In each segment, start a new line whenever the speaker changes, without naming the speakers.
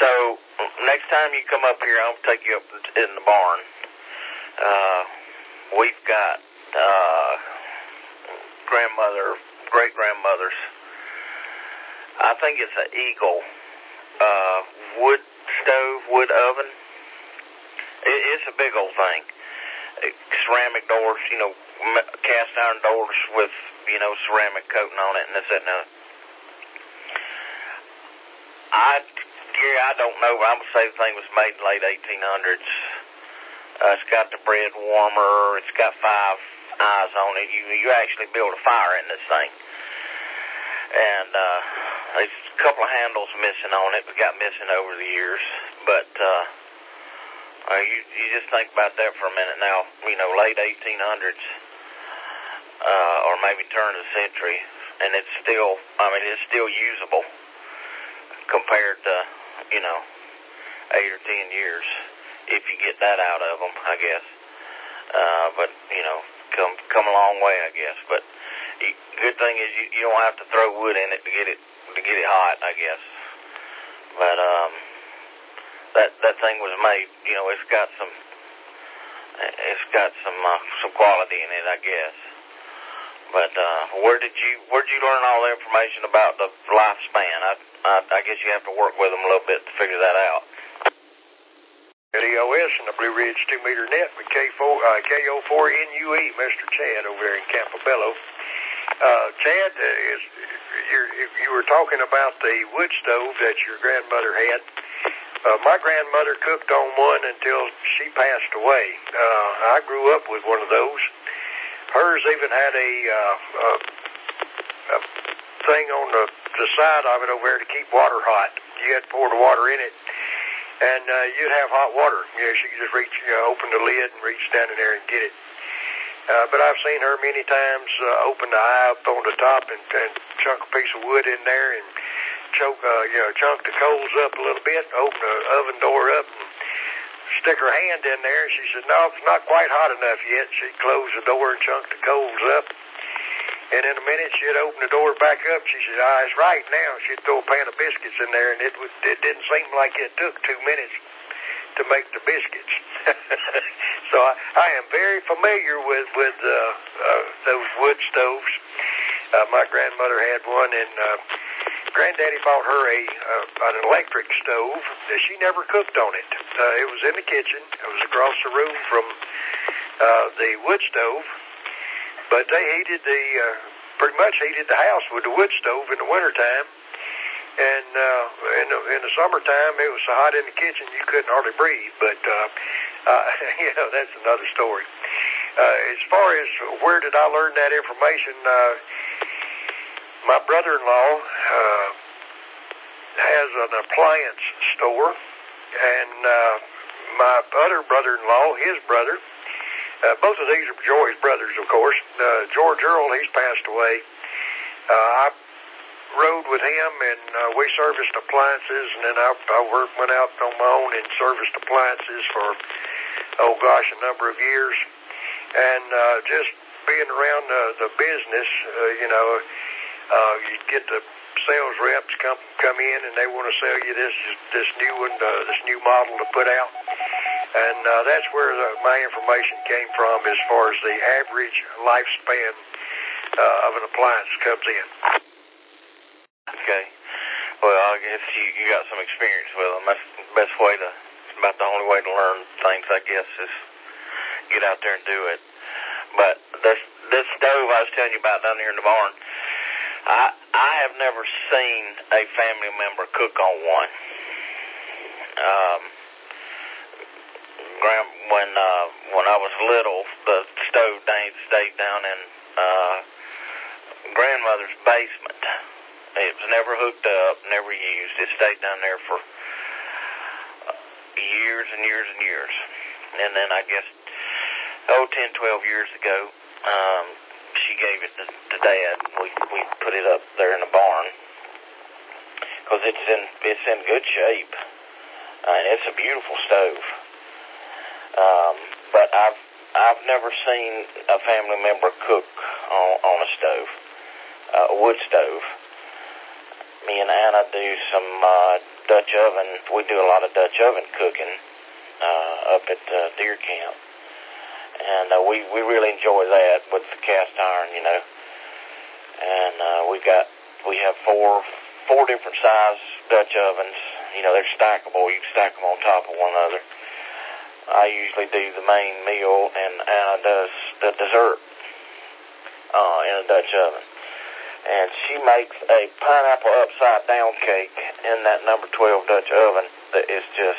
So next time you come up here, I'll take you up in the barn. We've got great-grandmother's. I think it's an Eagle wood stove, wood oven. It's a big old thing. Ceramic doors, cast iron doors with, ceramic coating on it and this, that, and that. Gary, I don't know, but I'm going to say the thing was made in the late 1800s. It's got the bread warmer. It's got 5 eyes on it. You actually build a fire in this thing. And there's a couple of handles missing on it. We got missing over the years. But you just think about that for a minute now. Late 1800s or maybe turn of the century. And it's still usable compared to, 8 or 10 years. If you get that out of them, I guess. But come a long way, I guess. But good thing is you don't have to throw wood in it to get it hot, I guess. But that thing was made. It's got some quality in it, I guess. But where did you learn all the information about the lifespan? I guess you have to work with them a little bit to figure that out.
At EOS and the Blue Ridge 2-meter net with KO4NUE, Mr. Chad over there in Campobello. Chad, you were talking about the wood stove that your grandmother had. My grandmother cooked on one until she passed away. I grew up with one of those. Hers even had a thing on the side of it over there to keep water hot. You had to pour the water in it, and you'd have hot water. She could just reach, open the lid and reach down in there and get it. But I've seen her many times open the eye up on the top and chunk a piece of wood in there and chunk the coals up a little bit, open the oven door up and stick her hand in there. She said, no, it's not quite hot enough yet. She'd close the door and chunk the coals up. And in a minute, she'd open the door back up. She said, it's right now. She'd throw a pan of biscuits in there, and it didn't seem like it took 2 minutes to make the biscuits. So I am very familiar with those wood stoves. My grandmother had one, and Granddaddy bought her an electric stove. She never cooked on it. It was in the kitchen. It was across the room from the wood stove. But they pretty much heated the house with the wood stove in the wintertime. And in the summertime, it was so hot in the kitchen you couldn't hardly breathe. But, that's another story. As far as where did I learn that information, my brother-in-law has an appliance store, and my other brother-in-law, his brother, both of these are Joy's brothers, of course. George Earl, he's passed away. I rode with him, and we serviced appliances, and then I went out on my own and serviced appliances for, a number of years. And just being around the business, you get the sales reps come in, and they want to sell you this new one, this new model to put out. And that's where my information came from as far as the average lifespan of an appliance comes in.
Okay. Well, I guess you got some experience with them. That's the best way about the only way to learn things, I guess, is get out there and do it. But this stove I was telling you about down here in the barn, I have never seen a family member cook on one. When I was little, the stove stayed down in grandmother's basement. It was never hooked up, never used. It stayed down there for years and years and years. And then I guess 10, 12 years ago, she gave it to Dad. We put it up there in the barn because it's in good shape. And it's a beautiful stove. But I've never seen a family member cook on a stove, a wood stove. Me and Anna do some Dutch oven. We do a lot of Dutch oven cooking up at deer camp, and we really enjoy that with the cast iron, you know. And we have four different size Dutch ovens. You know, they're stackable. You can stack them on top of one another. I usually do the main meal and Anna does the dessert in a Dutch oven. And she makes a pineapple upside down cake in that number 12 Dutch oven that is just,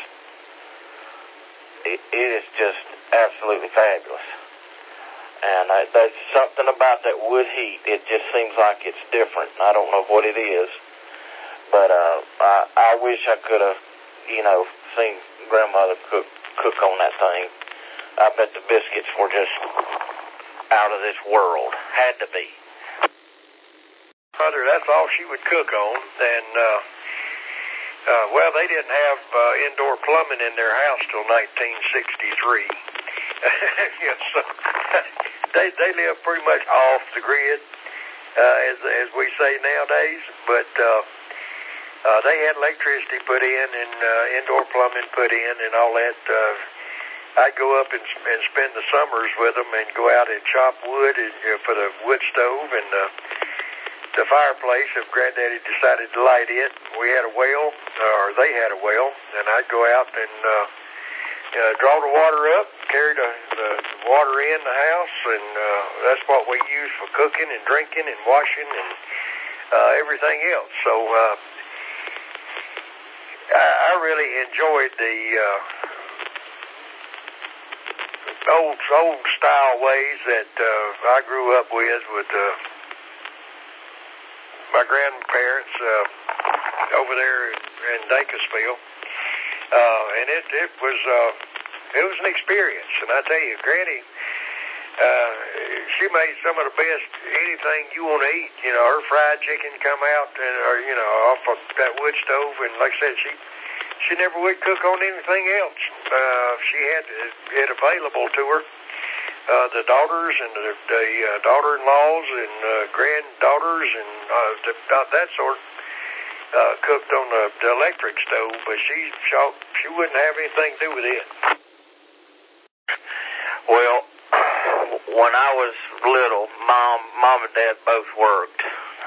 it is just absolutely fabulous. And there's something about that wood heat. It just seems like it's different. I don't know what it is, but I wish I could have, you know, seen grandmother cook on that thing. I bet the biscuits were just out of this world. Had to be.
Mother, that's all she would cook on. And, well, they didn't have indoor plumbing in their house till 1963. Yeah, so they live pretty much off the grid, as we say nowadays. But they had electricity put in and indoor plumbing put in and all that. I'd go up and spend the summers with them and go out and chop wood and, for the wood stove and the fireplace if Granddaddy decided to light it. We had a well, or they had a well, and I'd go out and draw the water up, carry the water in the house, and that's what we use for cooking and drinking and washing and everything else. So I really enjoyed the old style ways that I grew up with my grandparents over there in Dacusville. And it was an experience. And I tell you, Granny, she made some of the best anything you want to eat. You know, her fried chicken come out, or you know, off of that wood stove, and like I said, she never would cook on anything else. She had it available to her. The daughters and the daughter-in-laws and granddaughters and that sort cooked on the electric stove, but she wouldn't have anything to do with it.
Well, when I was little, Mom and Dad both worked,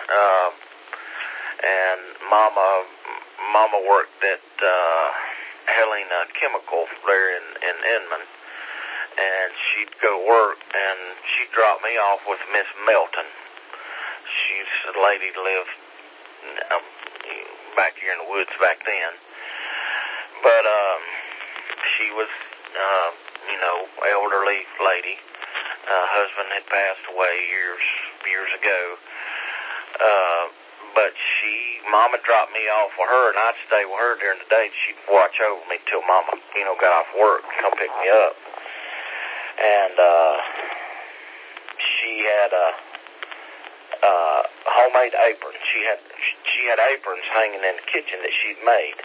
and Mama worked at Helena Chemical there in Inman. And she'd go work, and she'd drop me off with Miss Melton. She's a lady that lived back here in the woods back then. But she was, you know, elderly lady. Husband had passed away years ago. But Mama dropped me off with her, and I'd stay with her during the day. She'd watch over me till Mama, you know, got off work and come pick me up. And she had a homemade apron. She had aprons hanging in the kitchen that she'd made.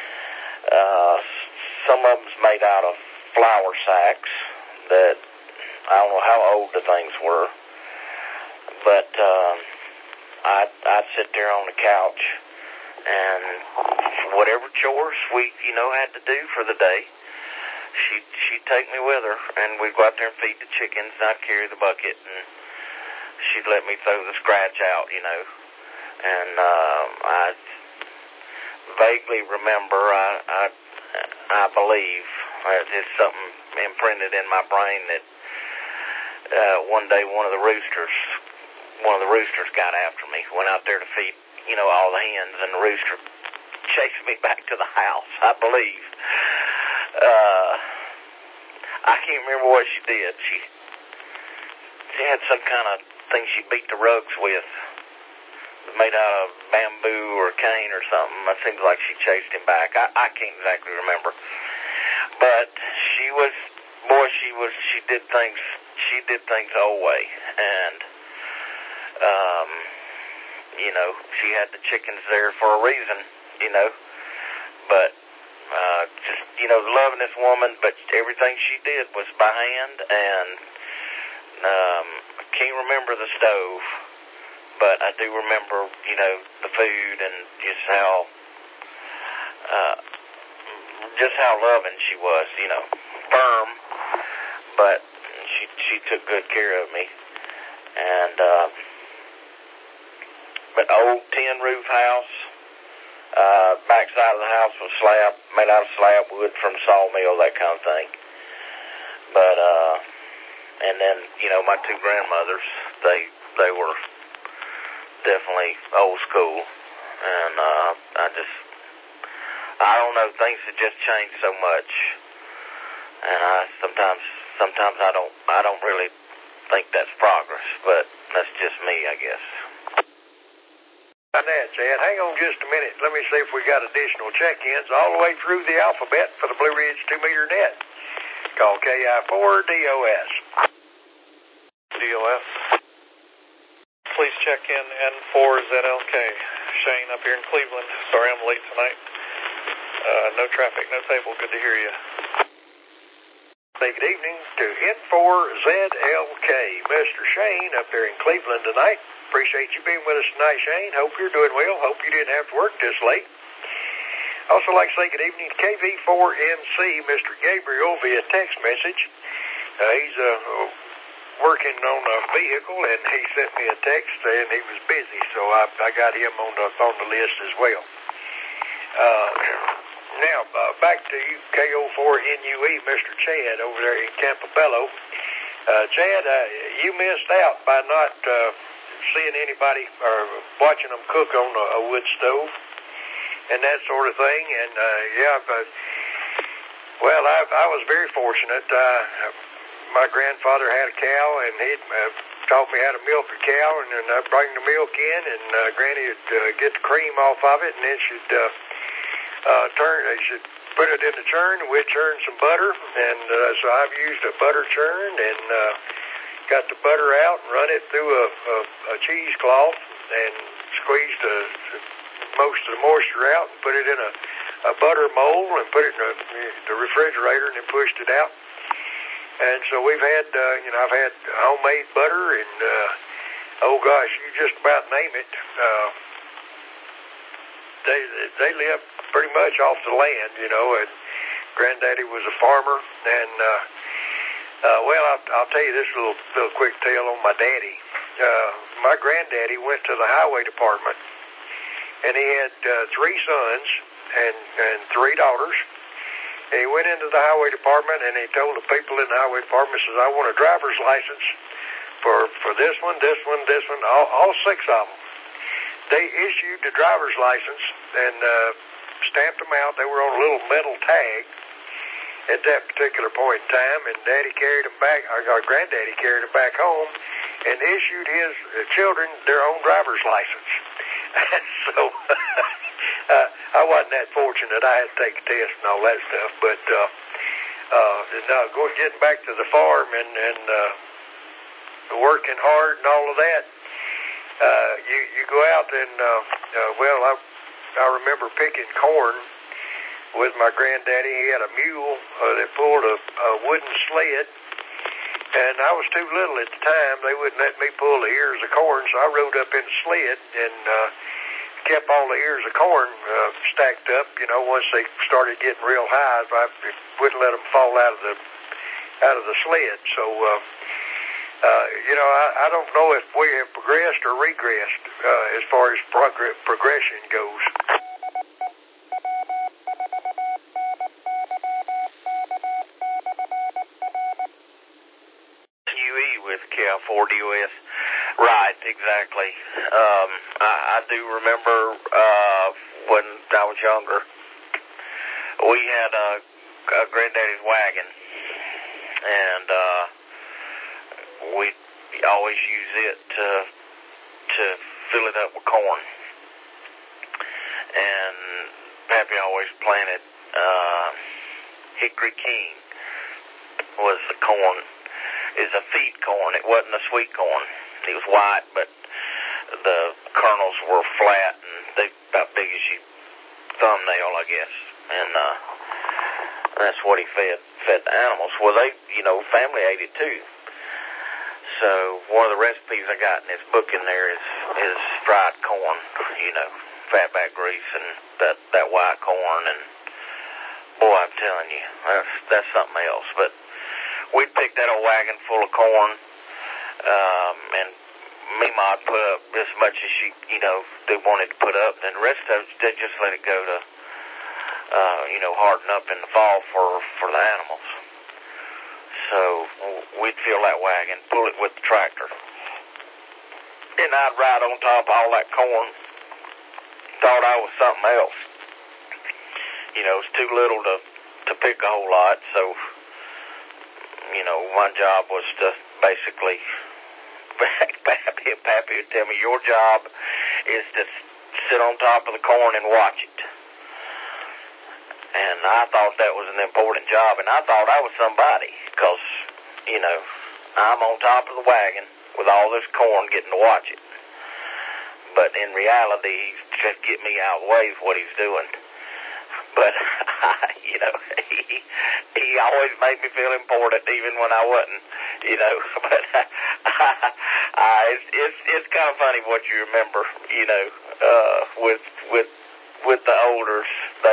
Some of them's made out of flour sacks that I don't know how old the things were, but I'd sit there on the couch and whatever chores we, you know, had to do for the day. She'd take me with her, and we'd go out there and feed the chickens, and I'd carry the bucket, and she'd let me throw the scratch out, you know. And I vaguely remember, I believe, it's something imprinted in my brain that one day one of the roosters got after me, went out there to feed, you know, all the hens, and the rooster chased me back to the house, I believe. I can't remember what she did. She had some kind of thing she beat the rugs with, made out of bamboo or cane or something. It seems like she chased him back. I can't exactly remember. But she did things her old way. And, you know, she had the chickens there for a reason, you know. But, just, you know, loving this woman, but everything she did was by hand, and I can't remember the stove, but I do remember, you know, the food and just how just how loving she was, you know, firm, but she took good care of me. And but old tin roof house, backside of the house was slab, made out of slab wood from sawmill, that kind of thing. But and then, you know, my two grandmothers, they were definitely old school, and I don't know, things have just changed so much, and sometimes I don't really think that's progress, but that's just me, I guess.
On that, Chad, hang on just a minute. Let me see if we got additional check-ins all the way through the alphabet for the Blue Ridge 2-meter net. Call KI4DOS.
DOS. Please check in N4ZLK. Shane up here in Cleveland. Sorry I'm late tonight. No traffic, no table. Good to hear you.
Say good evening to N4ZLK. Mr. Shane up there in Cleveland tonight. Appreciate you being with us tonight, Shane. Hope you're doing well. Hope you didn't have to work this late. Also like to say good evening to KV4MC, Mr. Gabriel, via text message. He's working on a vehicle, and he sent me a text, and he was busy, so I got him on the list as well. Now, back to you, KO4NUE, Mr. Chad, over there in Campobello. Chad, you missed out by not seeing anybody or watching them cook on a wood stove and that sort of thing. And I was very fortunate. My grandfather had a cow, and he taught me how to milk a cow, and then I'd bring the milk in, and Granny would get the cream off of it, and then she'd she'd put it in the churn, and we'd churn some butter, and so I've used a butter churn, and got the butter out and run it through a cheesecloth and squeezed most of the moisture out and put it in a butter mold and put it in the refrigerator and then pushed it out. And so we've had, I've had homemade butter and, oh gosh, you just about name it. They live pretty much off the land, you know, and Granddaddy was a farmer, and I'll tell you this little quick tale on my daddy. My granddaddy went to the highway department, and he had 3 sons and 3 daughters. And he went into the highway department, and he told the people in the highway department, says, I want a driver's license for this one, all 6 of them. They issued the driver's license and stamped them out. They were on a little metal tag at that particular point in time, and Daddy carried them back, our Granddaddy carried them back home and issued his children their own driver's license. And so I wasn't that fortunate. I had to take a test and all that stuff, but getting back to the farm and working hard and all of that, you go out and I remember picking corn with my granddaddy. He had a mule that pulled a wooden sled, and I was too little at the time. They wouldn't let me pull the ears of corn, so I rode up in the sled and kept all the ears of corn stacked up. You know, once they started getting real high, I wouldn't let them fall out of the sled. So, I don't know if we have progressed or regressed as far as progression goes.
With KI4DOS. Right, exactly. I do remember when I was younger, we had a Granddaddy's wagon, and we always use it to fill it up with corn. And Pappy always planted Hickory King was the corn. Is a feed corn. It wasn't a sweet corn. It was white, but the kernels were flat and they about big as your thumbnail, I guess. And that's what he fed the animals. Well, family ate it too. So one of the recipes I got in this book in there is fried corn. fatback grease and that white corn, and boy, I'm telling you, that's something else. But we'd pick that old wagon full of corn, and Meemaw'd put up as much as they wanted to put up, and the rest of it, they'd just let it go to, harden up in the fall for the animals. So we'd fill that wagon, pull it with the tractor, and I'd ride on top of all that corn. Thought I was something else. It was too little to pick a whole lot, so, my job was to basically, Pappy would tell me, your job is to sit on top of the corn and watch it. And I thought that was an important job, and I thought I was somebody, because, I'm on top of the wagon with all this corn getting to watch it. But in reality, he's just getting me out of the way is what he's doing. But, he always made me feel important, even when I wasn't, But it's kind of funny what you remember, with the olders.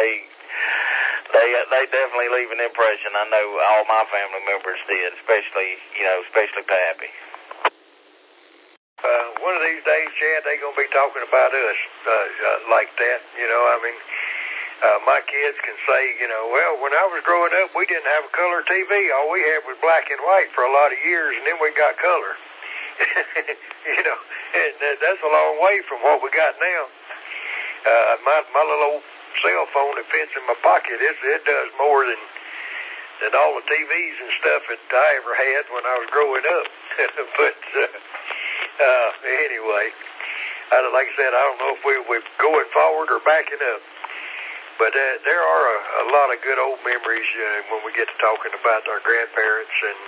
They definitely leave an impression. I know all my family members did, especially Pappy.
One of these days, Chad, they're going to be talking about us like that. My kids can say, well, when I was growing up, we didn't have a color TV. All we had was black and white for a lot of years, and then we got color. And that's a long way from what we got now. My little old cell phone that fits in my pocket, it does more than all the TVs and stuff that I ever had when I was growing up. But anyway, like I said, I don't know if we're going forward or backing up. But there are a lot of good old memories when we get to talking about our grandparents and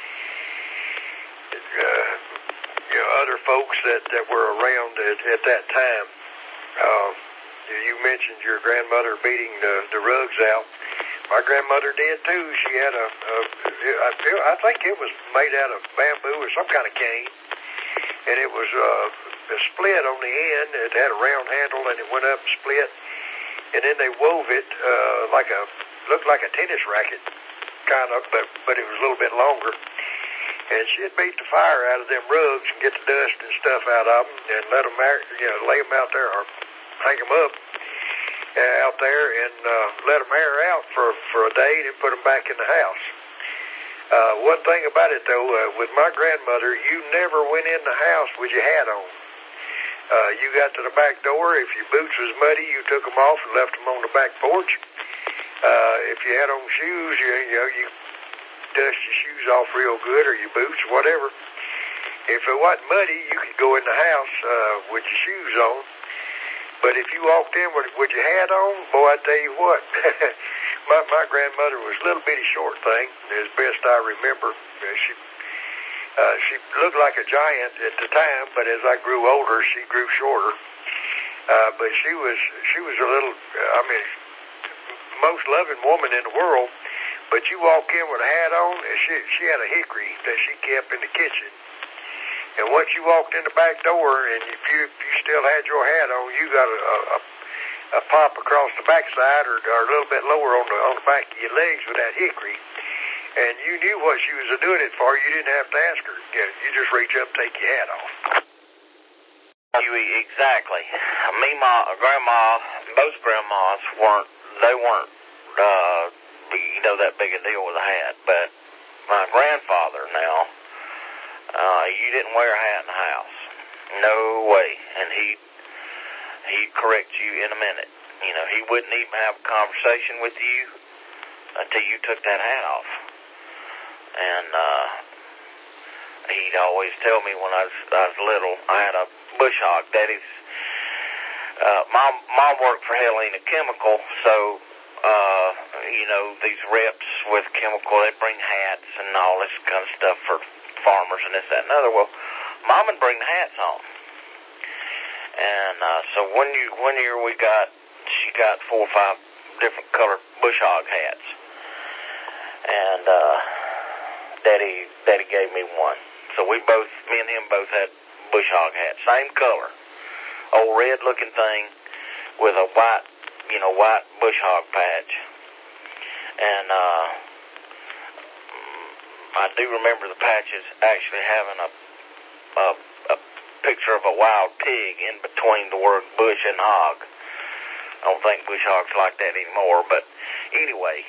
other folks that were around at that time. You mentioned your grandmother beating the rugs out. My grandmother did too. She had I think it was made out of bamboo or some kind of cane, and it was a split on the end. It had a round handle, and it went up and split. And then they wove it looked like a tennis racket, kind of, but it was a little bit longer. And she'd beat the fire out of them rugs and get the dust and stuff out of them and let them, lay them out there or hang them up out there and let them air out for a day and then put them back in the house. One thing about it, though, with my grandmother, you never went in the house with your hat on. You got to the back door. If your boots was muddy, you took them off and left them on the back porch. If you had on shoes, you dust your shoes off real good, or your boots, whatever. If it wasn't muddy, you could go in the house with your shoes on. But if you walked in with your hat on, boy, I tell you what, my grandmother was a little bitty short thing, as best I remember. She looked like a giant at the time, but as I grew older, she grew shorter. But she was a little, most loving woman in the world. But you walk in with a hat on, and she had a hickory that she kept in the kitchen. And once you walked in the back door, and if you still had your hat on, you got a pop across the backside, or a little bit lower on the back of your legs with that hickory. And you knew what she was doing it for. You didn't have to ask her. You just reach up and take your hat off.
Exactly. Grandma, both grandmas weren't that big a deal with a hat. But my grandfather now, you didn't wear a hat in the house. No way. And he'd correct you in a minute. He wouldn't even have a conversation with you until you took that hat off. And he'd always tell me when I was little, I had a bush hog. Daddy's mom worked for Helena Chemical, so these reps with chemical, they bring hats and all this kind of stuff for farmers and this, that, and other. Well, Mom would bring the hats on. And so one year she got 4 or 5 different colored bush hog hats. And Daddy gave me one. So me and him both had bush hog hats, same color, old red looking thing, with a white bush hog patch. And I do remember the patches actually having a picture of a wild pig in between the word bush and hog. I don't think bush hogs like that anymore, but anyway,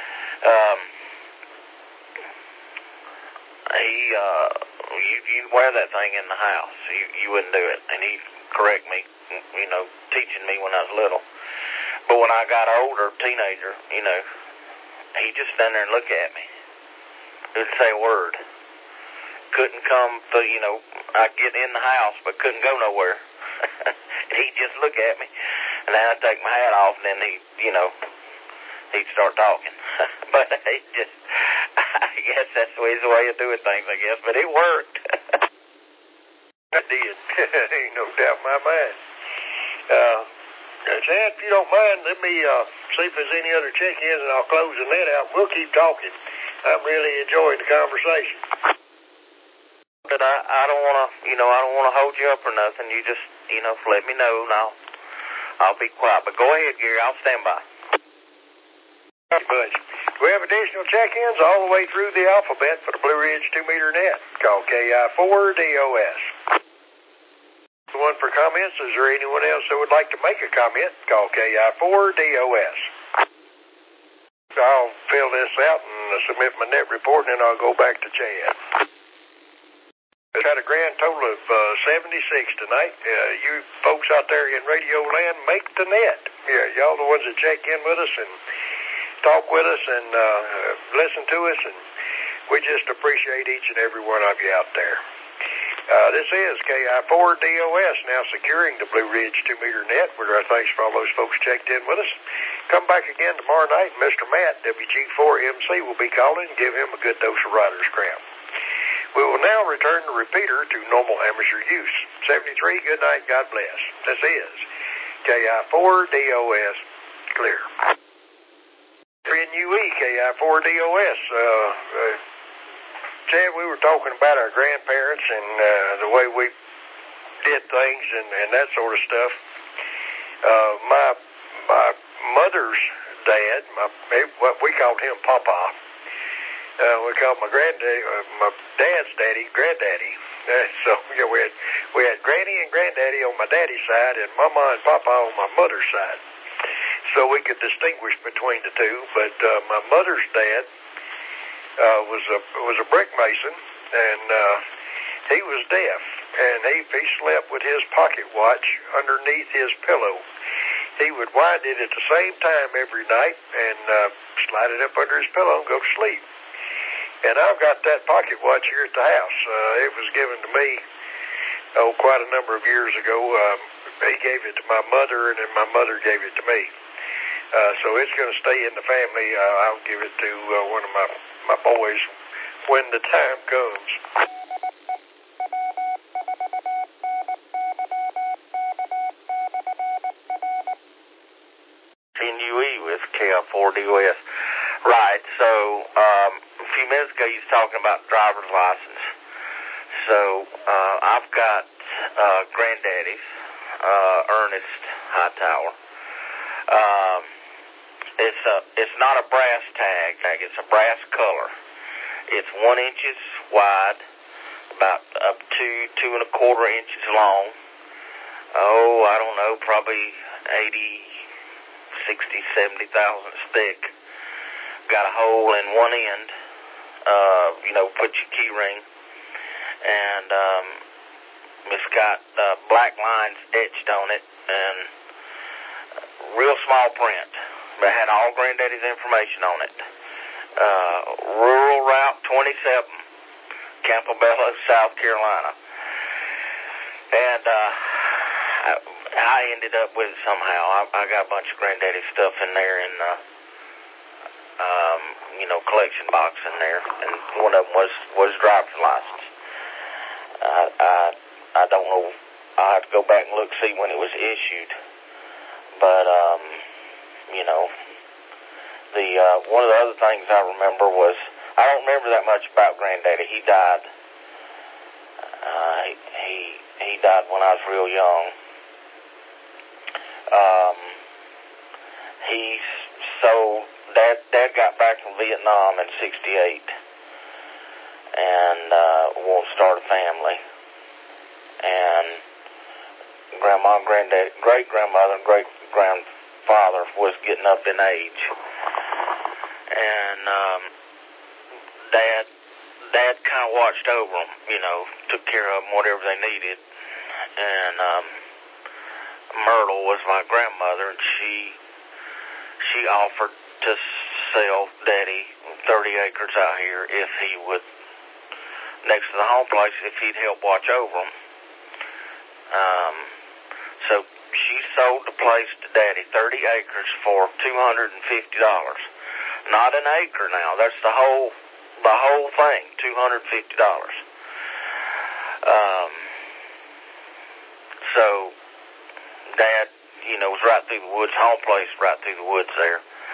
you'd wear that thing in the house. You wouldn't do it. And he'd correct me, teaching me when I was little. But when I got older, teenager, he'd just stand there and look at me. Didn't say a word. Couldn't come to, I'd get in the house, but couldn't go nowhere. He'd just look at me. And then I'd take my hat off, and then he'd start talking. But I guess that's his way of doing things, I guess. But it worked.
It did. Ain't no doubt in my mind. Chad, if you don't mind, let me see if there's any other check-ins, and I'll close the net out. We'll keep talking. I'm really enjoying the conversation.
But I don't want to, I don't want to hold you up or nothing. You just, let me know, and I'll be quiet. But go ahead, Gary. I'll stand by.
Thank you much. We have additional check-ins all the way through the alphabet for the Blue Ridge 2-meter net. Call KI4DOS. The one for comments, is there anyone else that would like to make a comment? Call KI4DOS. I'll fill this out and submit my net report, and then I'll go back to Chad. We've had a grand total of 76 tonight. You folks out there in radio land, make the net. Yeah, y'all the ones that check in with us and talk with us and listen to us, and we just appreciate each and every one of you out there. This is KI4DOS, now securing the Blue Ridge 2-meter net. With our thanks for all those folks checked in with us. Come back again tomorrow night, and Mr. Matt, WG4MC, will be calling. Give him a good dose of rider's cramp. We will now return the repeater to normal amateur use. 73, good night, God bless. This is KI4DOS, clear. NUE, KI4DOS. Chad, we were talking about our grandparents and the way we did things and that sort of stuff. My mother's dad, we called him Papa. We called my granddaddy, my dad's daddy, granddaddy. So we had Granny and Granddaddy on my daddy's side, and Mama and Papa on my mother's side. So we could distinguish between the two. But my mother's dad was a brick mason, and he was deaf, and he slept with his pocket watch underneath his pillow. He would wind it at the same time every night and slide it up under his pillow and go to sleep. And I've got that pocket watch here at the house. It was given to me, quite a number of years ago. He gave it to my mother, and then my mother gave it to me. So it's going to stay in the family. I'll give it to one of my boys when the time comes.
NUE with KI4DOS. Right, so a few minutes ago you was talking about driver's license. So I've got granddaddy's, Ernest Hightower. It's not a brass tag, it's a brass color. It's 1 inch wide, about up to 2 1/4 inches long. Oh, I don't know, probably 80, 60, 70 thousandths thick. Got a hole in one end, put your key ring, and it's got black lines etched on it, and real small print. But it had all Granddaddy's information on it. Rural Route 27, Campobello, South Carolina. And I ended up with it somehow. I got a bunch of Granddaddy stuff in there, and collection box in there, and one of them was driver's license. I don't know. I'll have to go back and look, see when it was issued. But one of the other things I remember was, I don't remember that much about Granddaddy. He died. He died when I was real young. he's sold. Dad got back from Vietnam in '68, and won't start a family. And grandma, granddad, great-grandmother, and great-grandfather was getting up in age, and Dad kind of watched over them, took care of them, whatever they needed. And Myrtle was my grandmother, and she offered to sell Daddy 30 acres out here if he would, next to the home place, if he'd help watch over them. So she sold the place to Daddy, 30 acres for $250. Not an acre now. That's the whole thing, $250. So Dad, was right through the woods, home place right through the woods there.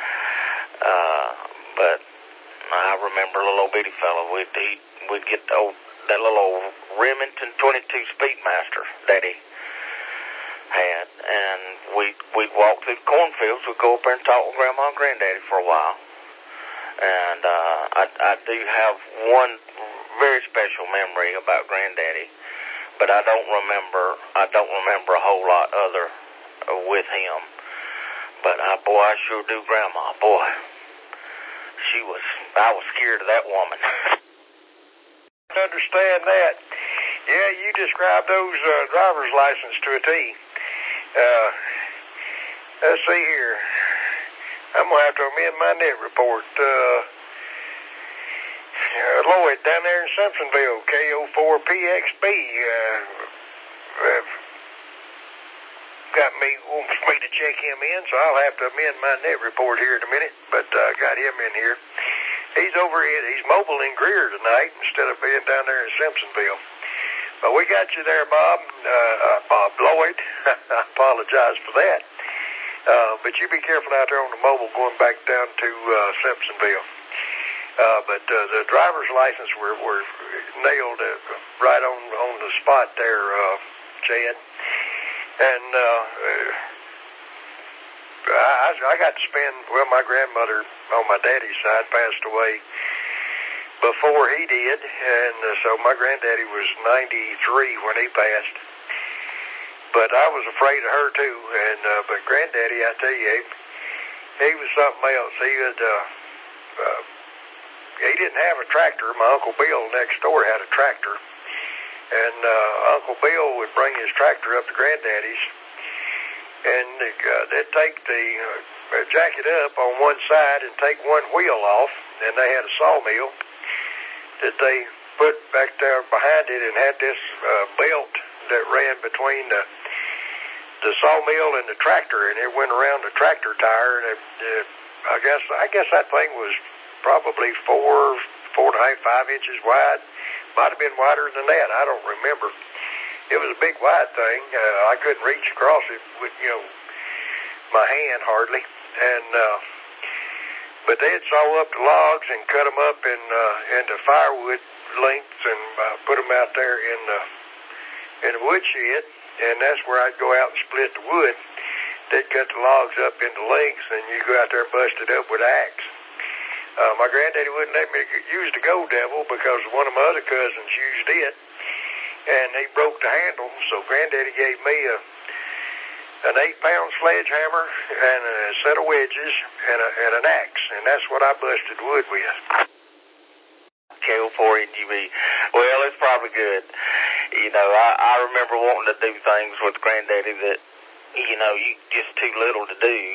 But I remember a little old bitty fellow. We'd get that little old Remington 22 Speedmaster Daddy had, and we'd walk through the cornfields. We'd go up there and talk with Grandma and Granddaddy for a while. And I do have one very special memory about Granddaddy, but I don't remember a whole lot other with him. But boy, I sure do Grandma. Boy, I was scared of that woman.
I understand that. Yeah, you described those driver's license to a T. Let's see here. I'm going to have to amend my net report. Lloyd, down there in Simpsonville, KO4PXB, wants me to check him in, so I'll have to amend my net report here in a minute, but got him in here. He's he's mobile in Greer tonight instead of being down there in Simpsonville. But we got you there, Bob. Bob Lloyd. I apologize for that. But you be careful out there on the mobile going back down to Simpsonville. But the driver's license were nailed right on the spot there, Chad. And I got to spend, my grandmother on my daddy's side passed away before he did, and so my granddaddy was 93 when he passed. But I was afraid of her too, and but Granddaddy, I tell you, he was something else. He didn't have a tractor. My Uncle Bill next door had a tractor, and Uncle Bill would bring his tractor up to Granddaddy's, and they'd take jack it up on one side and take one wheel off, and they had a sawmill that they put back there behind it, and had this belt that ran between the sawmill and the tractor, and it went around the tractor tire, and I guess that thing was probably 4.5, 5 inches wide. Might have been wider than that. I don't remember. It was a big wide thing. I couldn't reach across it with my hand hardly, and but they'd saw up the logs and cut them up into firewood lengths and put them out there in the woodshed, and that's where I'd go out and split the wood. They'd cut the logs up into lengths, and you go out there and bust it up with an axe. My granddaddy wouldn't let me use the Gold Devil because one of my other cousins used it, and he broke the handle, so Granddaddy gave me an 8-pound sledgehammer and a set of wedges and an axe, and that's what I busted wood with.
KO4NGB. Well, it's probably good. I remember wanting to do things with Granddaddy that, you just too little to do.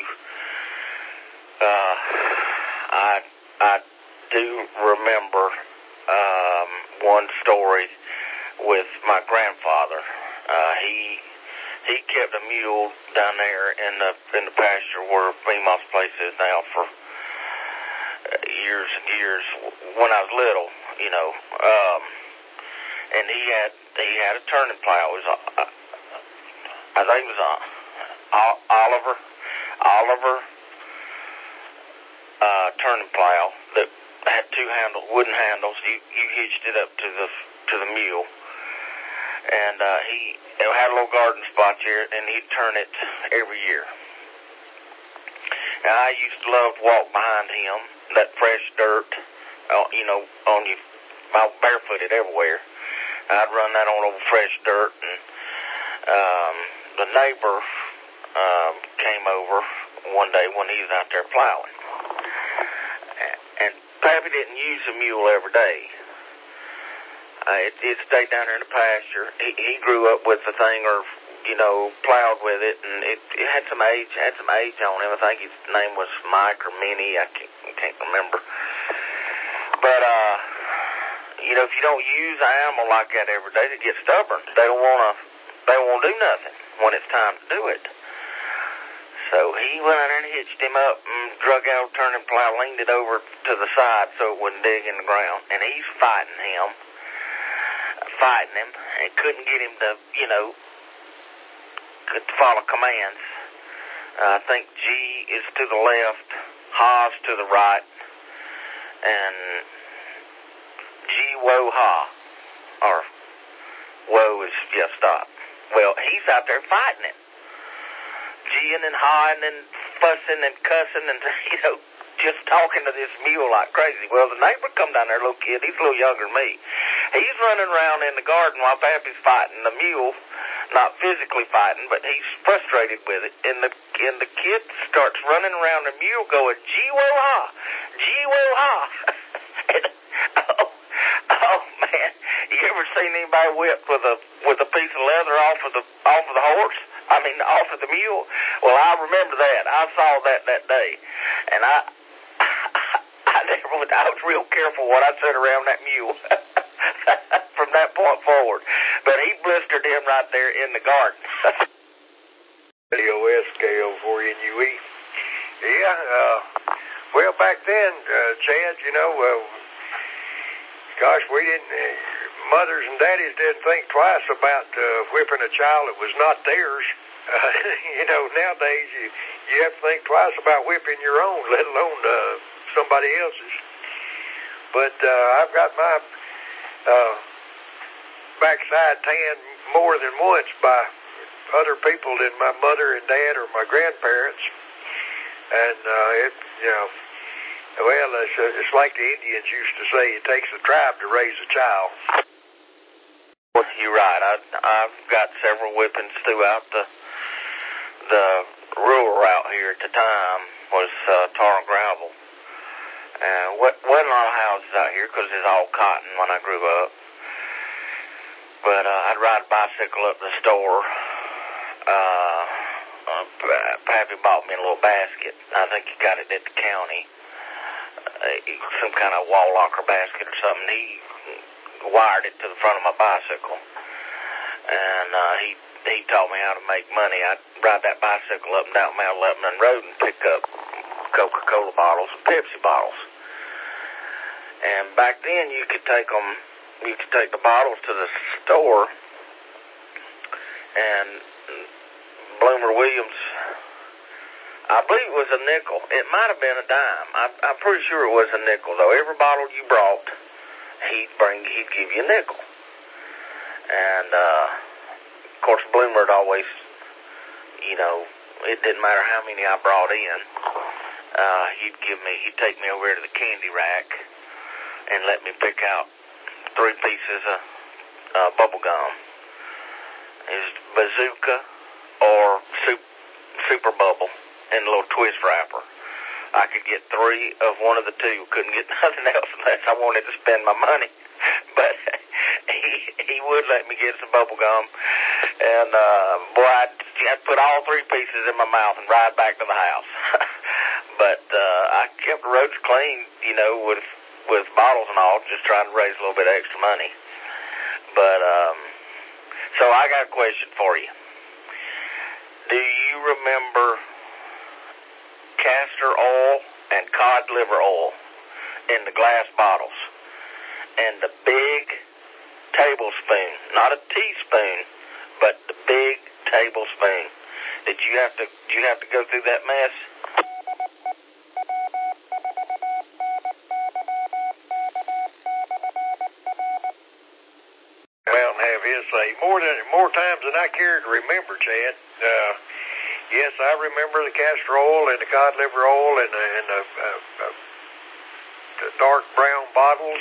I do remember one story with my grandfather. He kept a mule down there in the pasture where Mima's place is now for years and years when I was little, and he had a turning plow. It was I think it was Oliver turning plow that had two wooden handles. You hitched it up to the mule, and he had a little garden spot here, and he'd turn it every year. And I used to love to walk behind him, that fresh dirt, on you, barefooted everywhere. I'd run that on over fresh dirt, and the neighbor came over one day when he was out there plowing. And Pappy didn't use the mule every day. It stayed down there in the pasture. He grew up with the thing, or plowed with it, and it had some age on him. I think his name was Mike or Minnie. I can't remember. But if you don't use an animal like that every day, they get stubborn. They won't do nothing when it's time to do it. So he went out there and hitched him up and drug out, turned and plow, leaned it over to the side so it wouldn't dig in the ground. And he's fighting him, and couldn't get him to, could follow commands. I think G is to the left, Ha's to the right, and G, whoa, ha, or whoa is just stop. Well, he's out there fighting it. G-ing and ha-ing and fussing and cussing and, just talking to this mule like crazy. Well, the neighbor come down there, little kid, he's a little younger than me. He's running around in the garden while Pappy's fighting the mule, not physically fighting, but he's frustrated with it. And the kid starts running around the mule going, gee-wo-ha, gee-wo-ha. And, oh, man, you ever seen anybody whipped with a piece of leather off of the horse? Off of the mule. Well, I remember that. I saw that day. And I was real careful what I said around that mule from that point forward. But he blistered him right there in the garden.
LOSKO4NUE. Yeah, well, back then, Chad, gosh, we didn't, mothers and daddies didn't think twice about whipping a child that was not theirs. Nowadays you have to think twice about whipping your own, let alone somebody else's. But I've got my backside tanned more than once by other people than my mother and dad or my grandparents. And it's like the Indians used to say, it takes a tribe to raise a child.
You're right. I've got several whippings throughout the rural route here at the time was tar and gravel. And wasn't a lot of houses out here because it's all cotton when I grew up. But I'd ride a bicycle up to the store. Pappy bought me a little basket. I think he got it at the county. Some kind of wall locker basket or something. He wired it to the front of my bicycle. And he taught me how to make money. I'd ride that bicycle up and down Mount Lebanon Road and pick up Coca-Cola bottles and Pepsi bottles. And back then you could take the bottles to the store, and Bloomer Williams, I believe it was a nickel. It might have been a dime. I'm pretty sure it was a nickel, though. Every bottle you brought, he'd give you a nickel. And, of course, Bloomer would always, it didn't matter how many I brought in. He'd take me over to the candy rack and let me pick out 3 pieces of bubble gum. It was Bazooka or Super Bubble in a little twist wrapper. I could get 3 of one of the two. Couldn't get nothing else unless I wanted to spend my money. But he would let me get some bubble gum. And, I'd put all 3 pieces in my mouth and ride back to the house. But I kept the roads clean, with bottles and all, just trying to raise a little bit of extra money. But, so I got a question for you. Do you remember castor oil and cod liver oil in the glass bottles? And the big tablespoon, not a teaspoon, but the big tablespoon. Did you have to go through that mess?
Well, have his say more times than I care to remember, Chad. Yes, I remember the castor oil and the cod liver oil and the dark brown bottles.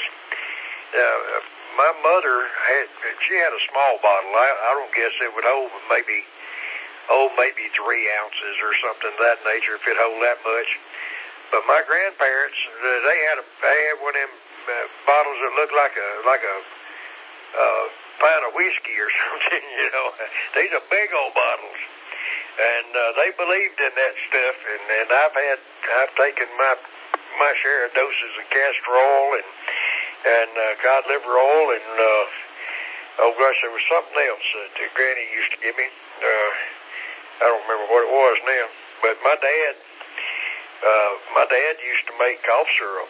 My mother she had a small bottle. I don't guess it would hold maybe 3 ounces or something of that nature if it hold that much. But my grandparents, they had one of them bottles that looked like a pint of whiskey or something. These are big old bottles. And they believed in that stuff, and I've taken my share of doses of castor oil and cod liver oil, and oh gosh, there was something else that Granny used to give me. I don't remember what it was now, but my dad used to make cough syrup.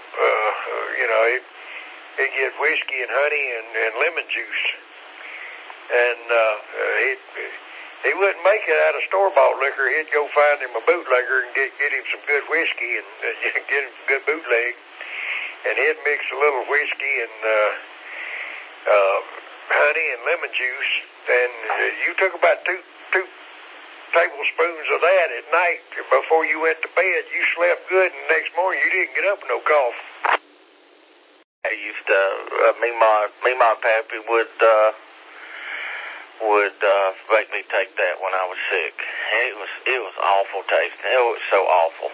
He'd get whiskey and honey and lemon juice, and he wouldn't make it out of store-bought liquor. He'd go find him a bootlegger and get him some good whiskey and get him some good bootleg. And he'd mix a little whiskey and honey and lemon juice. And you took about two tablespoons of that at night before you went to bed. You slept good, and the next morning you didn't get up with no cough.
I used to, me, my pappy would make me take that when I was sick. And it was awful tasting. It was so awful.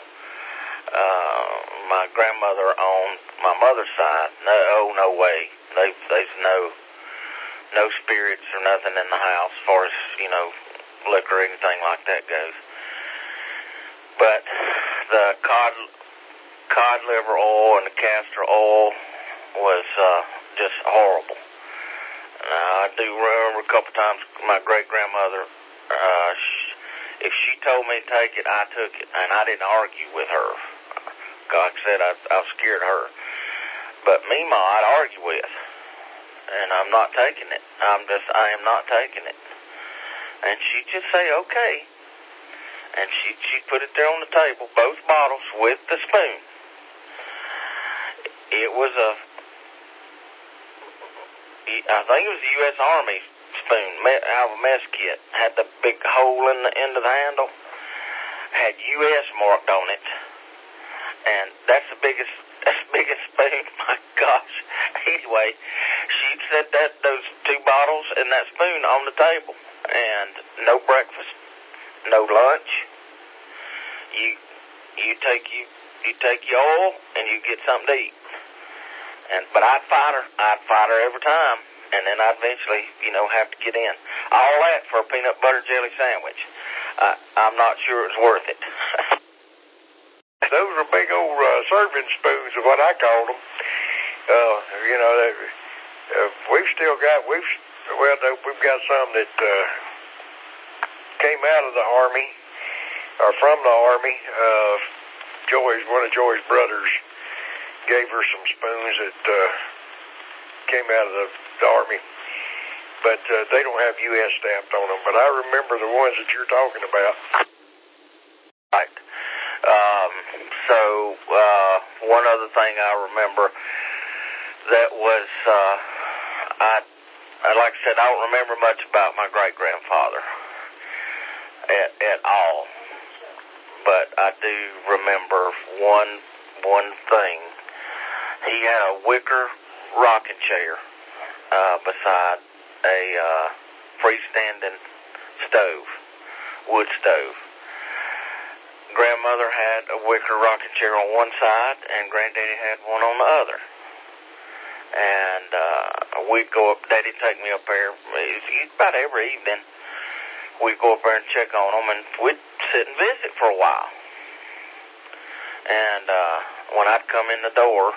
My grandmother on my mother's side, no way. There's no spirits or nothing in the house as far as, liquor or anything like that goes. But the cod liver oil and the castor oil was just horrible. I do remember a couple times my great-grandmother, if she told me to take it, I took it, and I didn't argue with her. Like I said, I was scared of her. But me, Ma, I'd argue with, and I'm not taking it. I am not taking it. And she'd just say, okay. And she'd put it there on the table, both bottles with the spoon. It was I think it was the U.S. Army spoon out of a mess kit. Had the big hole in the end of the handle. Had U.S. marked on it. And that's the biggest spoon. My gosh. Anyway, she'd set those 2 bottles and that spoon on the table. And no breakfast, no lunch. You take your oil and you get something to eat. But I'd fight her every time, and then I'd eventually, have to get in. All that for a peanut butter jelly sandwich. I'm not sure it's worth it.
Those are big old serving spoons, is what I call them. We've still got we've got some that came out of the Army or from the Army. One of Joy's brothers gave her some spoons that came out of the Army, but they don't have U.S. stamped on them. But I remember the ones that you're talking about.
Right. One other thing I remember that was, like I said, I don't remember much about my great-grandfather at all, but I do remember one thing. He had a wicker rocking chair beside a freestanding wood stove. Grandmother had a wicker rocking chair on one side, and Granddaddy had one on the other. And we'd go up, Daddy'd take me up there, about every evening. We'd go up there and check on them, and we'd sit and visit for a while. And when I'd come in the door,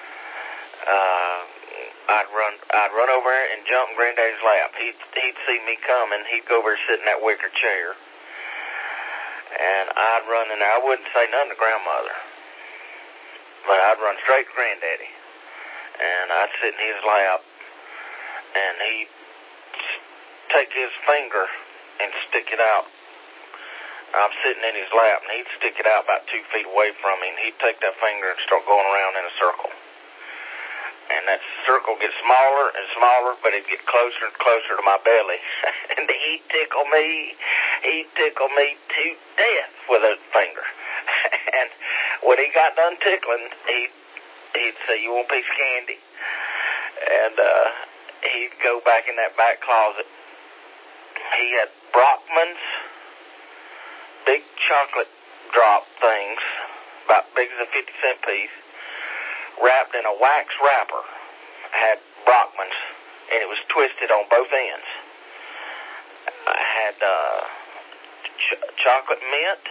I'd run over there and jump in Granddaddy's lap. He'd see me coming. He'd go over and sit in that wicker chair. And I'd run in there. I wouldn't say nothing to Grandmother, but I'd run straight to Granddaddy. And I'd sit in his lap, and he'd take his finger and stick it out. I'm sitting in his lap, and he'd stick it out about 2 feet away from me, and he'd take that finger and start going around in a circle. And that circle gets smaller and smaller, but it'd get closer and closer to my belly. And he'd tickle me, He tickled me to death with a finger. And when he got done tickling, he'd say, "You want a piece of candy?" And he'd go back in that back closet. He had Brockman's big chocolate drop things, about big as a 50-cent piece, wrapped in a wax wrapper. Had Brockman's, and it was twisted on both ends. I had chocolate mint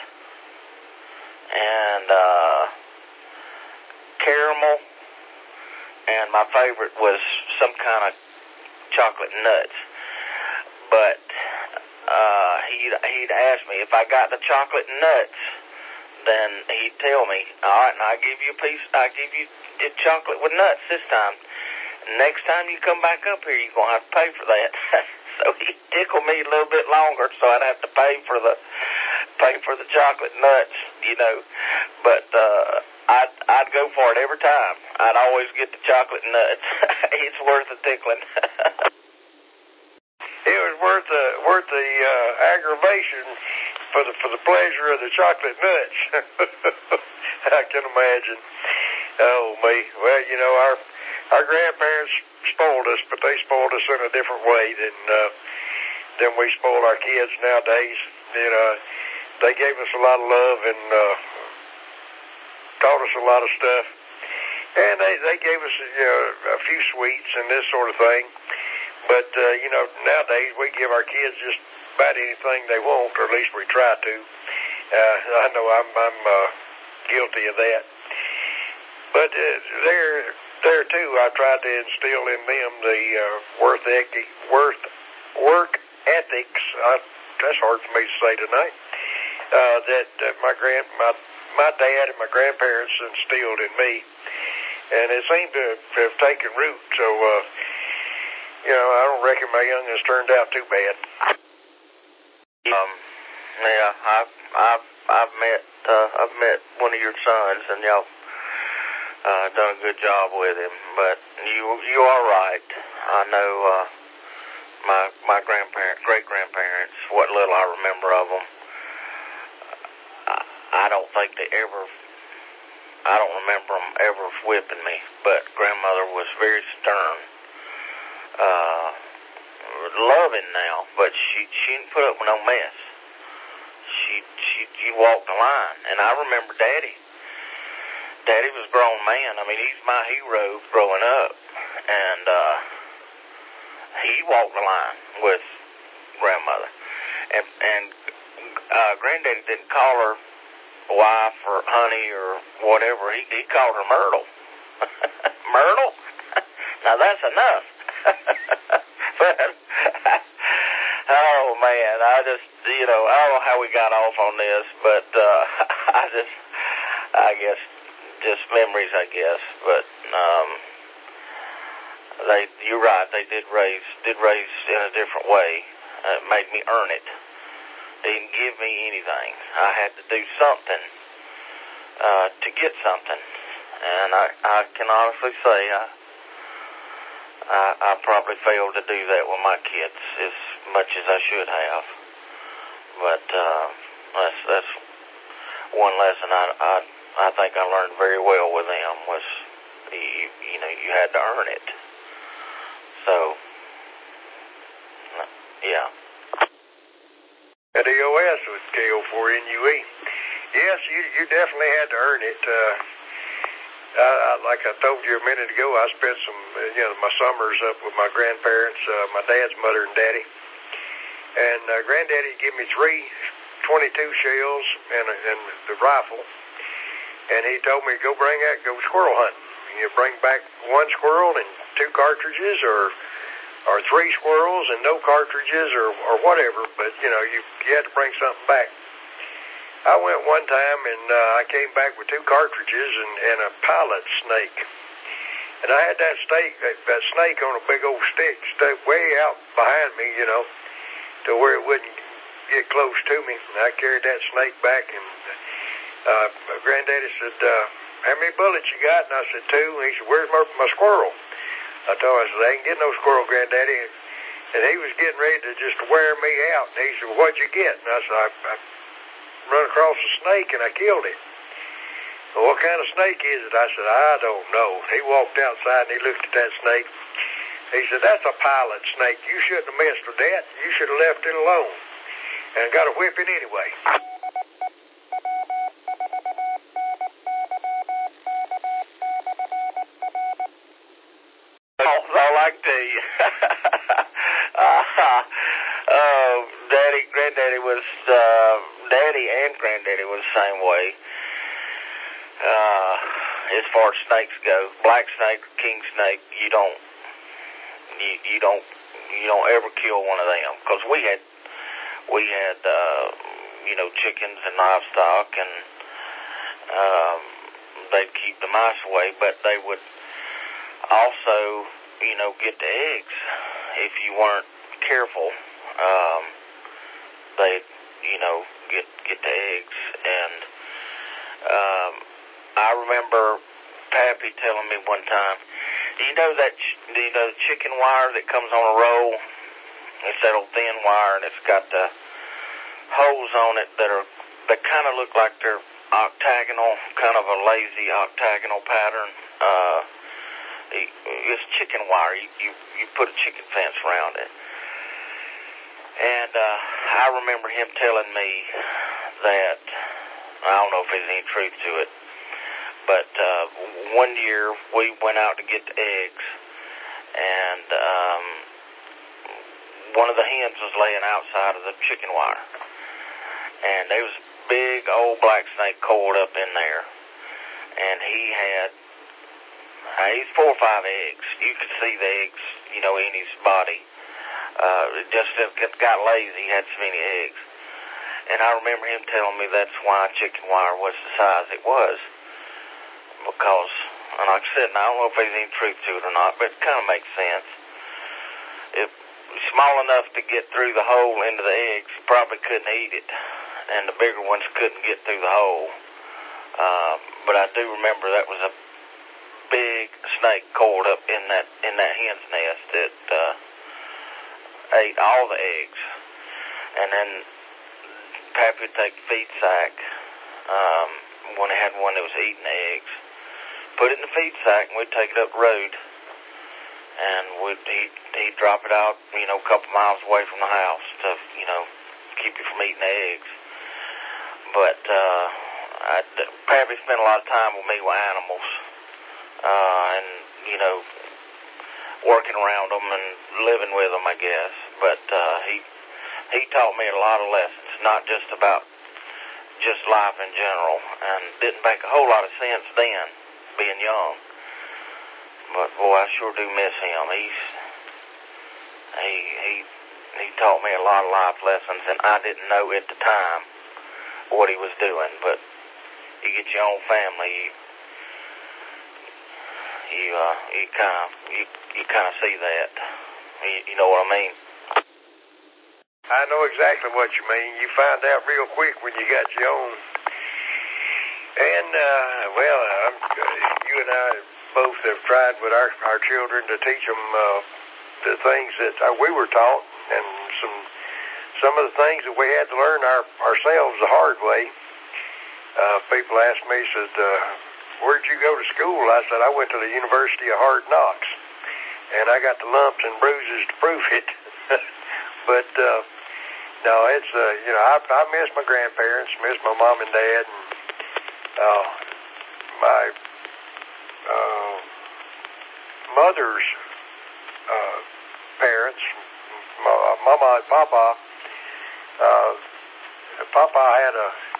and caramel, and my favorite was some kind of chocolate nuts. But he'd ask me if I got the chocolate nuts, then he'd tell me, "All right, now I give you the chocolate with nuts this time. Next time you come back up here, you're gonna have to pay for that." So he'd tickle me a little bit longer, so I'd have to pay for the chocolate nuts, you know. But I'd go for it every time. I'd always get the chocolate nuts. It's worth the tickling.
It was worth the aggravation for the pleasure of the chocolate nuts. I can imagine. Oh me. Well, you know, our grandparents spoiled us, but they spoiled us in a different way than we spoil our kids nowadays. You know, they gave us a lot of love and taught us a lot of stuff, and they gave us a few sweets and this sort of thing. But you know, nowadays we give our kids just about anything they want, or at least we try to. I know I'm guilty of that. But there too, I tried to instill in them the work ethics. That's hard for me to say tonight. That my dad and my grandparents instilled in me, and it seemed to have taken root. So you know, I don't reckon my youngins turned out too bad.
Yeah, I've met one of your sons, and y'all done a good job with him. But you are right. I know my great grandparents, what little I remember of them. I don't remember them ever whipping me. But grandmother was very stern. Loving now, but she didn't put up with no mess. She walked the line, and I remember Daddy. Daddy was a grown man. I mean, he's my hero growing up, and he walked the line with grandmother, and Granddaddy didn't call her wife or honey or whatever. He called her Myrtle. Myrtle? Now that's enough. But, oh man, I just, you know, I don't know how we got off on this, but I guess just memories, I guess. But you're right, they did raise in a different way. It made me earn it. They didn't give me anything. I had to do something to get something, and I can honestly say I probably failed to do that with my kids as much as I should have. But that's one lesson I think I learned very well with them was you know, you had to earn it. So yeah.
At EOS with KO4NUE. Yes, you definitely had to earn it. Like I told you a minute ago, I spent some, my summers up with my grandparents, my dad's mother and daddy. And Granddaddy gave me 3 .22 shells and the rifle. And he told me, go squirrel hunting. You bring back 1 squirrel and 2 cartridges, or 3 squirrels and no cartridges, or whatever. But, you had to bring something back. I went one time, and I came back with 2 cartridges and a pilot snake. And I had that snake on a big old stick stuck way out behind me, to where it wouldn't get close to me. And I carried that snake back, and Granddaddy said, how many bullets you got? And I said, 2. And he said, where's my squirrel? I told him, I said, I ain't getting no squirrel, Granddaddy. And he was getting ready to just wear me out. And he said, well, what'd you get? And I said, I run across a snake and I killed it. Well, what kind of snake is it? I said, I don't know. He walked outside and he looked at that snake. He said, that's a pilot snake. You shouldn't have messed with that. You should have left it alone. And got a whipping anyway.
All I can tell you. Daddy and Granddaddy was the same way. As far as snakes go, black snake, king snake, you don't ever kill one of them, because we had chickens and livestock, and they'd keep the mice away, but they would also, get the eggs if you weren't careful. They'd, get the eggs, and I remember Pappy telling me one time, do you know the chicken wire that comes on a roll? It's that old thin wire, and it's got the holes on it that kind of look like they're octagonal, kind of a lazy octagonal pattern. It's chicken wire. You put a chicken fence around it. And I remember him telling me that, I don't know if there's any truth to it, but one year we went out to get the eggs, and one of the hens was laying outside of the chicken wire, and there was a big old black snake coiled up in there, and he's 4 or 5 eggs. You could see the eggs, in his body. Just got lazy, he had so many eggs. And I remember him telling me that's why chicken wire was the size it was. Because, and like I said, and I don't know if there's any truth to it or not, but it kind of makes sense. If small enough to get through the hole into the eggs, you probably couldn't eat it. And the bigger ones couldn't get through the hole. But I do remember that was a big snake coiled up in that hen's nest that ate all the eggs. And then Pappy would take the feed sack when he had one that was eating the eggs, put it in the feed sack, and we'd take it up the road, and he'd drop it out, a couple miles away from the house to, keep you from eating the eggs. But Pappy spent a lot of time with me with animals, and, working around them and living with them, I guess. But he taught me a lot of lessons, not just about just life in general, and didn't make a whole lot of sense then, being young. But boy, I sure do miss him. He taught me a lot of life lessons, and I didn't know at the time what he was doing. But you get your own family, you kind of see that. You know what I mean?
I know exactly what you mean. You find out real quick when you got your own. And, you and I both have tried with our children to teach them the things that we were taught, and some of the things that we had to learn ourselves the hard way. People ask me, said, where'd you go to school? I said, I went to the University of Hard Knocks, and I got the lumps and bruises to prove it. But, no, it's, I miss my grandparents, miss my mom and dad, and my mother's parents, Mama and Papa. Papa had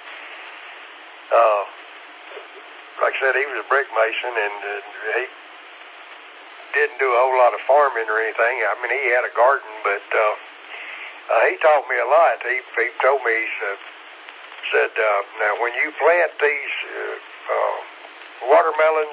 like I said, he was a brick mason, and he didn't do a whole lot of farming or anything. I mean, he had a garden, but he taught me a lot. He told me, he said, now when you plant these watermelons,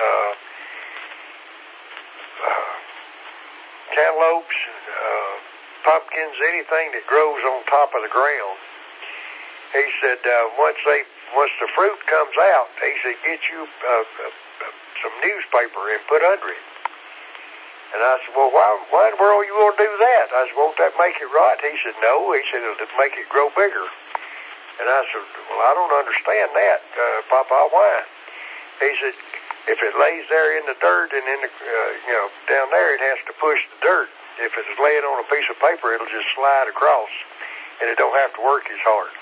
cantaloupes, pumpkins, anything that grows on top of the ground, he said, once the fruit comes out, he said, get you some newspaper and put under it. And I said, well, why in the world you want to do that? I said, won't that make it rot? He said, no. He said, it'll make it grow bigger. And I said, well, I don't understand that, Papa, why? He said, if it lays there in the dirt and in the, down there, it has to push the dirt. If it's laying on a piece of paper, it'll just slide across, and it don't have to work as hard.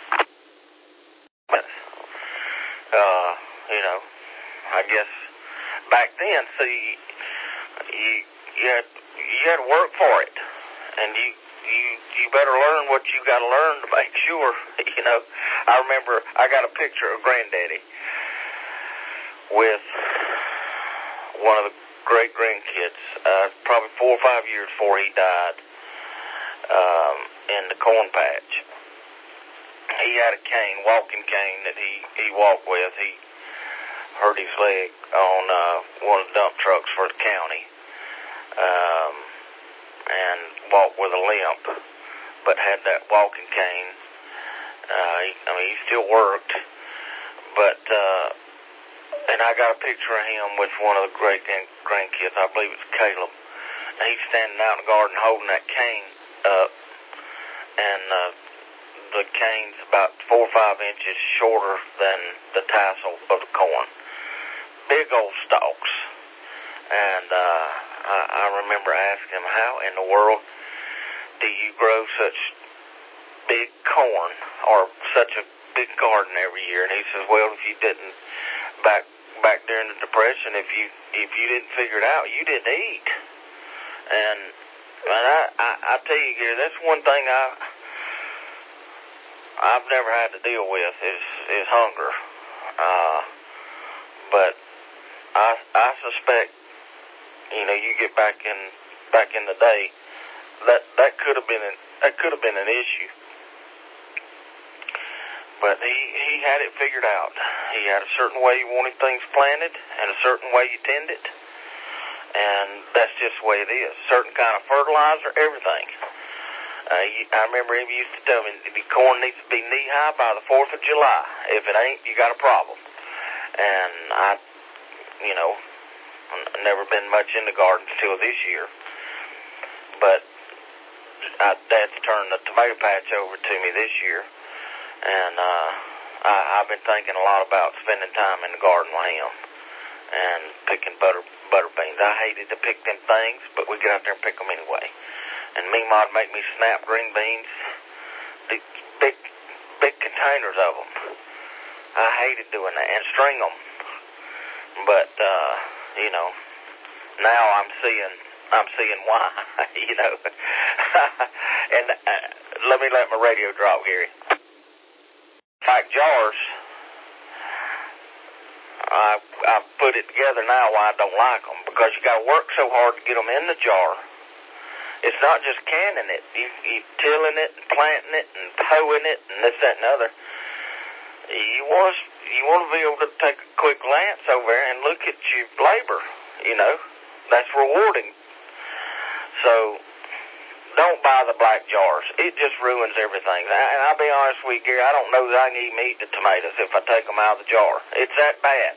I guess back then, see, you had to work for it, and you better learn what you got to learn to make sure. I remember I got a picture of Granddaddy with one of the great grandkids, probably 4 or 5 years before he died, in the corn patch. He had a walking cane that he walked with. He hurt his leg on one of the dump trucks for the county, and walked with a limp, but had that walking cane. He still worked, but and I got a picture of him with one of the great grandkids. I believe it's Caleb. And he's standing out in the garden holding that cane up, and the cane's about 4 or 5 inches shorter than the tassel of the corn. Big old stalks. And I remember asking him, how in the world do you grow such big corn or such a big garden every year? And he says, well, if you didn't, back during the Depression, if you didn't figure it out, you didn't eat. And I tell you, Gary, that's one thing I've never had to deal with is hunger. But I suspect, you get back in the day, that could have been an issue. But he had it figured out. He had a certain way he wanted things planted and a certain way you tend it. And that's just the way it is. Certain kind of fertilizer, everything. I remember he used to tell me the corn needs to be knee-high by the 4th of July. If it ain't, you got a problem. And I've never been much in the garden until this year. But Dad's turned the tomato patch over to me this year. And I've been thinking a lot about spending time in the garden with him and picking butter beans. I hated to pick them things, but we get out there and pick them anyway. And Meemaw'd make me snap green beans, big containers of them. I hated doing that, and string them. But now I'm seeing why. And let my radio drop, Gary. Like jars, I put it together now why I don't like them, because you got to work so hard to get them in the jar. It's not just canning it. You tilling it and planting it and hoeing it and this, that, and other. You want to be able to take a quick glance over there and look at your labor. That's rewarding. So don't buy the black jars. It just ruins everything. And I'll be honest with you, Gary, I don't know that I can even eat the tomatoes if I take them out of the jar. It's that bad.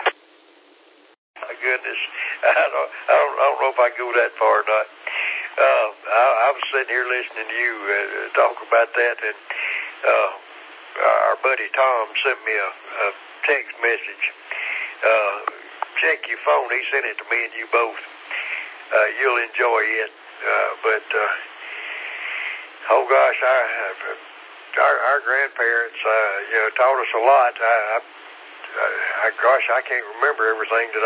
My goodness. I don't know if I go that far or not. I was sitting here listening to you talk about that, and our buddy Tom sent me a text message. Check your phone. He sent it to me and you both. You'll enjoy it. But oh gosh, our grandparents, taught us a lot. I can't remember everything that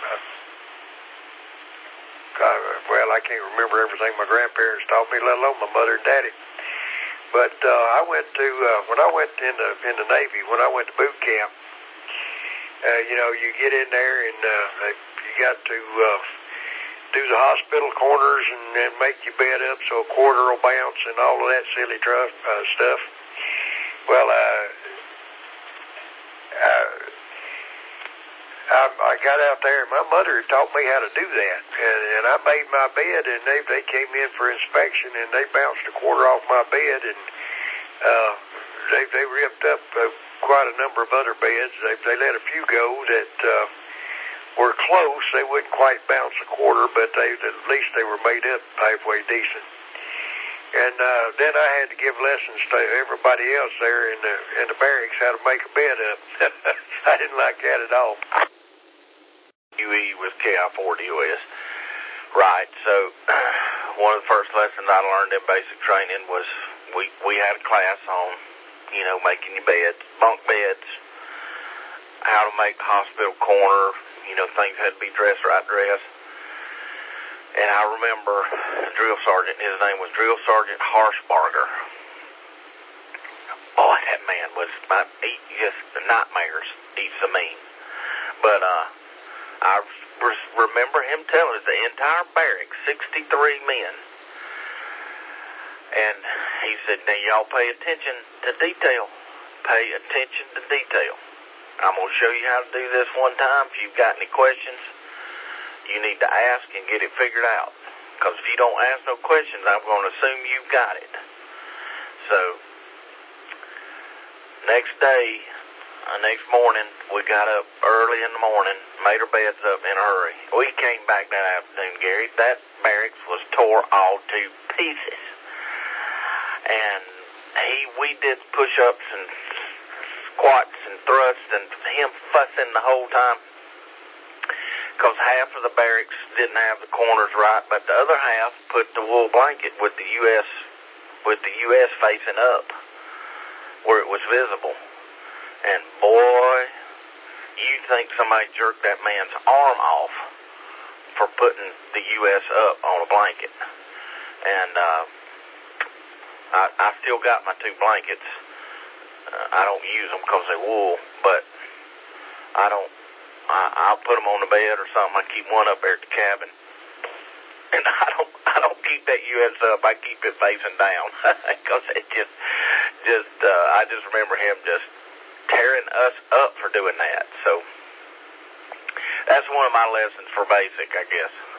I can't remember everything my grandparents taught me, let alone my mother and daddy. But I went to when I went in the Navy, when I went to boot camp, you get in there and you got to do the hospital corners and make your bed up so a quarter will bounce and all of that silly stuff. Well, I got out there, and my mother had taught me how to do that, and I made my bed, and they came in for inspection, and they bounced a quarter off my bed, and they ripped up quite a number of other beds. They let a few go that were close. They wouldn't quite bounce a quarter, but at least they were made up halfway decent. And then I had to give lessons to everybody else there in the barracks how to make a bed up. I didn't like that at all.
UE was KI-4DOS. Right, so one of the first lessons I learned in basic training was we had a class on, making your beds, bunk beds, how to make hospital corner, things had to be dressed. And I remember drill sergeant, his name was Drill Sergeant Harshbarger. Boy, that man was just nightmares, he's so mean. But I remember him telling us the entire barracks, 63 men, and he said, now y'all pay attention to detail. Pay attention to detail. I'm going to show you how to do this one time. If you've got any questions, you need to ask and get it figured out. Because if you don't ask no questions, I'm going to assume you've got it. So, next morning, we got up early in the morning, made our beds up in a hurry. We came back that afternoon, Gary. That barracks was tore all to pieces. And we did push-ups and squats and thrusts and him fussing the whole time. Because half of the barracks didn't have the corners right, but the other half put the wool blanket with the U.S. facing up, where it was visible. And boy, you think somebody jerked that man's arm off for putting the U.S. up on a blanket. And I still got my two blankets. I don't use them because they're wool, but I'll put them on the bed or something. I keep one up there at the cabin, and I don't keep that U.S. up. I keep it facing down because it I just remember him just tearing us up for doing that. So that's one of my lessons for basic, I guess.